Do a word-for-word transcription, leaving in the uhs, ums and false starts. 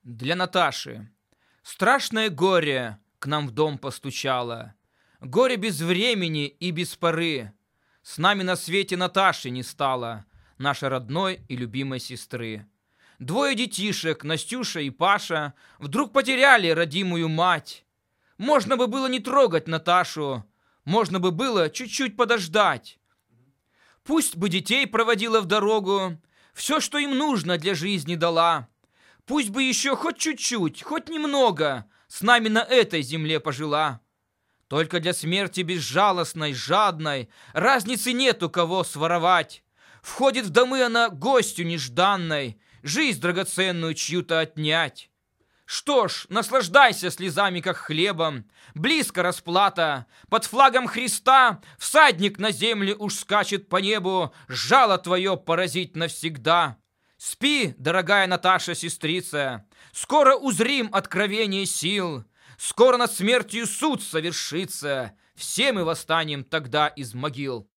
Для Наташи. Страшное горе к нам в дом постучало. Горе без времени и без поры. С нами на свете Наташи не стало, нашей родной и любимой сестры. Двое детишек, Настюша и Паша, вдруг потеряли родимую мать. Можно бы было не трогать Наташу, можно бы было чуть-чуть подождать. Пусть бы детей проводила в дорогу, все, что им нужно для жизни дала. Пусть бы еще хоть чуть-чуть, хоть немного с нами на этой земле пожила. Только для смерти безжалостной, жадной разницы нет у кого своровать. Входит в домы она гостью нежданной, жизнь драгоценную чью-то отнять. Что ж, наслаждайся слезами, как хлебом. Близко расплата. Под флагом Христа всадник на земле уж скачет по небу, жало твое поразить навсегда. Спи, дорогая Наташа, сестрица, скоро узрим откровение сил. Скоро над смертью суд совершится, все мы восстанем тогда из могил.